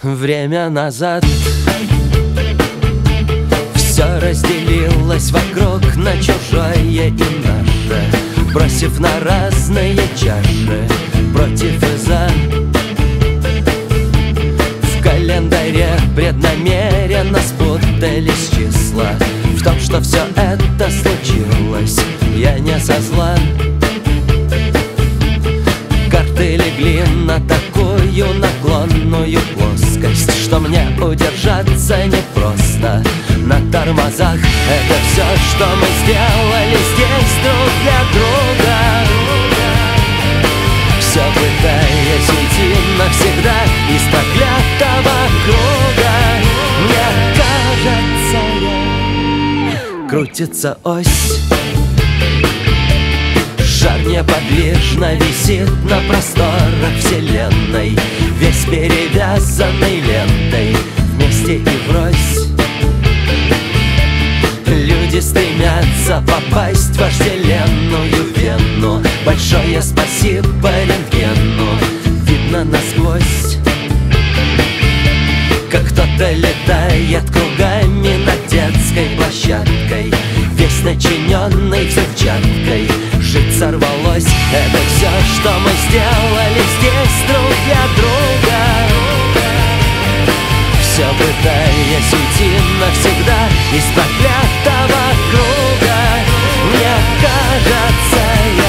время назад. Все разделилось вокруг на чужое и наше, бросив на разные чаши, против и за. В календаре преднамеренно спутались числа. В том, что все это случилось, я не со зла. Карты легли на такую наклонную плоскость, что мне удержаться непросто на тормозах. Это все, что мы сделали здесь друг для друга, все пытаясь уйти навсегда из проклятого круга. Мне кажется, крутится ось, шар неподвижно висит на просторах вселенной, весь перевязанный лентой, вместе и врозь. Люди стремятся попасть в вожделенную вену. Большое спасибо рентгену, видно насквозь, как кто-то летает кругами над детской площадкой, весь начиненный взрывчаткой. Жить сорвалось, это все, что мы сделали здесь друг для друга, все пытаясь уйти навсегда из проклятого круга. Мне кажется,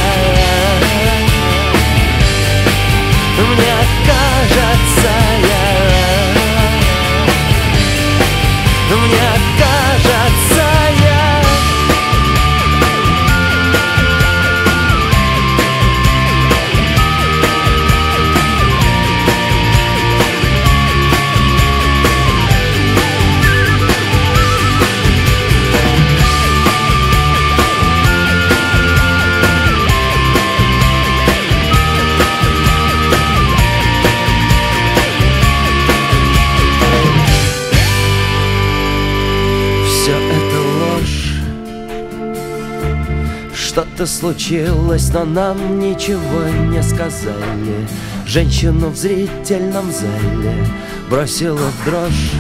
мне кажется, мне кажется, что-то случилось, но нам ничего не сказали. Женщину в зрительном зале бросила в дрожь.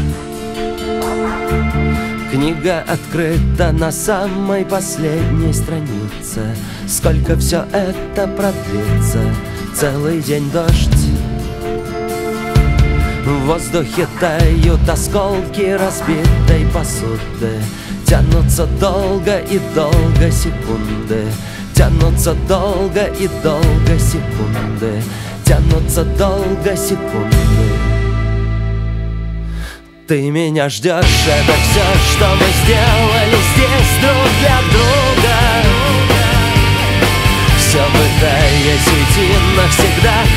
Книга открыта на самой последней странице. Сколько все это продлится? Целый день дождь. В воздухе тают осколки разбитой посуды. Тянутся долго и долго секунды, тянутся долго и долго секунды, тянутся долго секунды. Ты меня ждешь, это все, что мы сделали здесь друг для друга, все пытаясь уйти навсегда